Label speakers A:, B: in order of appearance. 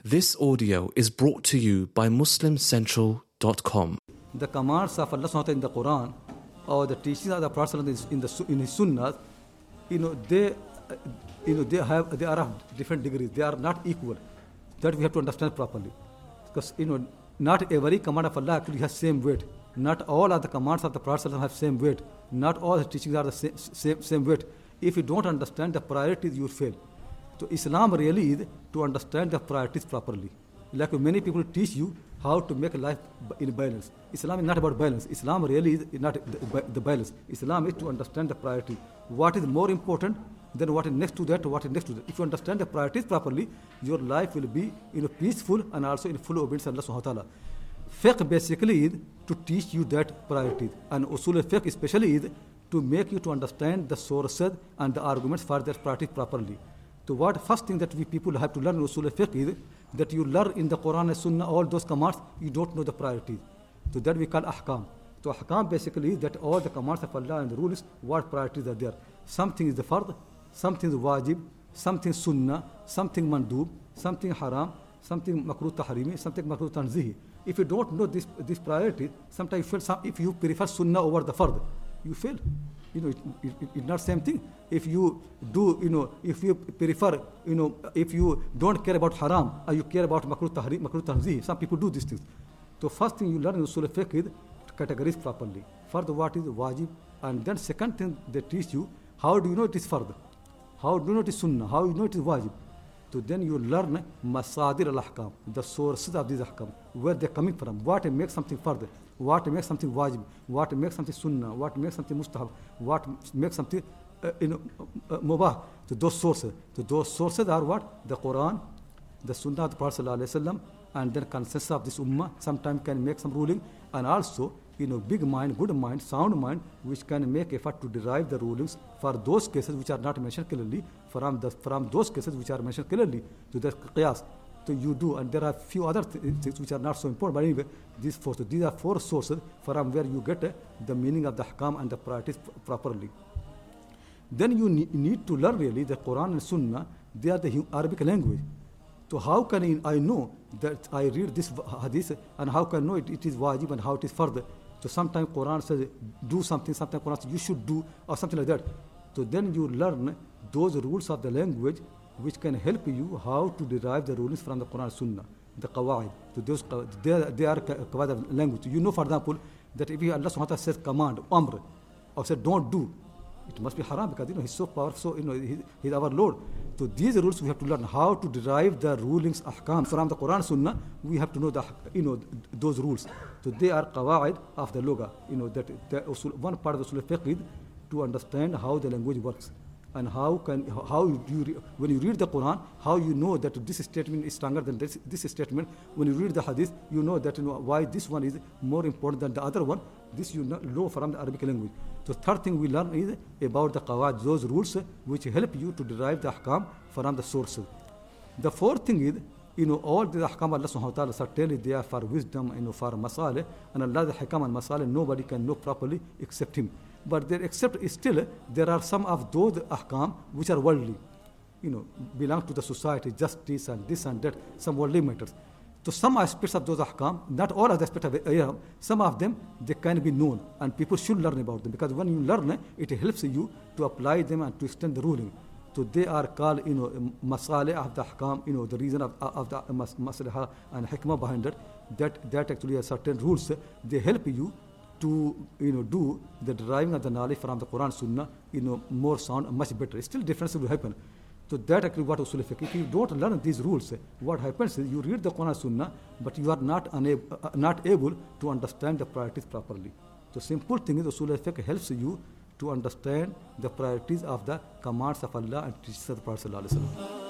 A: This audio is brought to you by MuslimCentral.com.
B: The commands of Allah SWT in the Quran or the teachings of the Prophet in his Sunnah, they are of different degrees. They are not equal. That we have to understand properly. Because not every command of Allah actually has same weight. Not all of the commands of the Prophet have same weight. Not all the teachings are the same weight. If you don't understand the priorities, you will fail. So Islam really is to understand the priorities properly. Like many people teach you how to make life in balance. Islam is not about balance. Islam really is not the balance. Islam is to understand the priority. What is more important than what is next to that, what is next to that. If you understand the priorities properly, your life will be peaceful and also in full obedience to Allah subhanahu wa ta'ala. Fiqh basically is to teach you that priority. And usul al-fiqh especially is to make you to understand the sources and the arguments for that priority properly. So what first thing that we people have to learn in usul al-fiqh is that you learn in the Quran and Sunnah all those commands, you don't know the priorities. So that we call ahkam. So ahkam basically is that all the commands of Allah and the rules, what priorities are there. Something is the fard, something is wajib, something sunnah, something mandub, something haram, something makruh tahrimi, something makruh tanzihi. If you don't know this priority, sometimes you feel if you prefer sunnah over the fard, you fail. It's not same thing. If you do, if you prefer, if you don't care about haram, or you care about makruh tahrim, makruh tanzih, some people do these things. So first thing you learn in usul al-fiqh is to categorize properly. Fard, what is wajib, and then second thing they teach you, how do you know it is fard? How do you know it is sunnah? How do you know it is wajib? So then you learn masadir al-ahkam, the sources of these ahkam, where they're coming from, what makes something fard, what makes something wajib, what makes something sunnah, what makes something mustahab, what makes something mubah. So those sources are what? The Quran, the Sunnah of the Prophet ﷺ, and then consensus of this ummah sometimes can make some ruling, and also big mind, good mind, sound mind, which can make effort to derive the rulings for those cases which are not mentioned clearly, from those cases which are mentioned clearly to the qiyas. So you do, and there are few other things which are not so important, but anyway, these are four sources from where you get the meaning of the ahkam and the priorities properly. Then you need to learn really the Quran and Sunnah. They are the Arabic language. So how can I know that I read this hadith, and how can I know it is wajib and how it is fard? So sometimes Quran says do something, sometimes Quran says you should do, or something like that. So then you learn those rules of the language which can help you how to derive the rulings from the Quran and Sunnah, the qawaid. So they are qawaid of language. For example, that if Allah subhanahu wa ta'ala says command, amr, or said don't do, it must be haram because he's so powerful, so he's our Lord. So these rules we have to learn how to derive the rulings ahkam from the Quran Sunnah. We have to know those rules. So they are qawaid of the loga. One part of the usul fiqh is to understand how the language works, and when you read the Quran, how you know that this statement is stronger than this statement. When you read the hadith, you know that why this one is more important than the other one. This you know from the Arabic language. The third thing we learn is about the qawaid, those rules which help you to derive the ahkam from the sources. The fourth thing is, all the ahkam Allah subhanahu wa ta'ala certainly they are for wisdom, for masalih, and Allah the hikam and masalih nobody can know properly except Him. But still there are some of those ahkam which are worldly, belong to the society, justice and this and that, some worldly matters. So some aspects of those ahkam, not all of the aspects of it, some of them, they can be known, and people should learn about them, because when you learn, it helps you to apply them and to extend the ruling. So they are called, masalih of the ahkam, the reason of the maslahah and hikmah behind it, that actually are certain rules. They help you to, do the deriving of the knowledge from the Quran Sunnah, more sound, much better. Still difference will happen. So that actually what usul fiqh. If you don't learn these rules, what happens is you read the Quran Sunnah, but you are not able to understand the priorities properly. The simple thing is usul fiqh helps you to understand the priorities of the commands of Allah and teachings of the Prophet ﷺ.